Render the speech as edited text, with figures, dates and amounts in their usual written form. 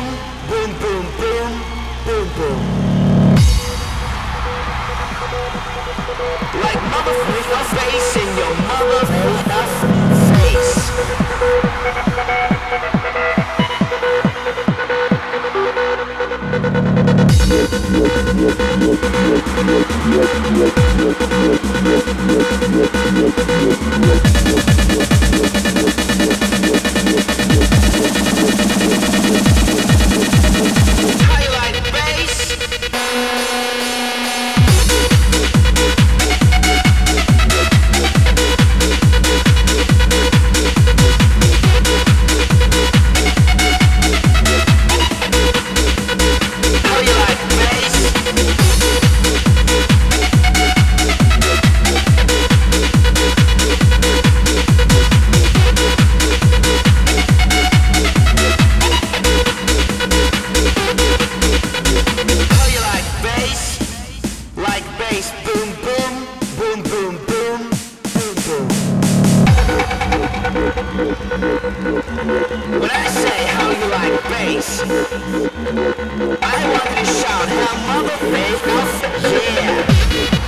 boom, boom, boom, boom, boom. Like motherfucker face in your motherfucker face. How you like bass? How you like bass? How you like bass? Like bass, boom boom, boom boom boom, boom boom. When I say how you like bass, I want you to shout how motherfucker, yeah.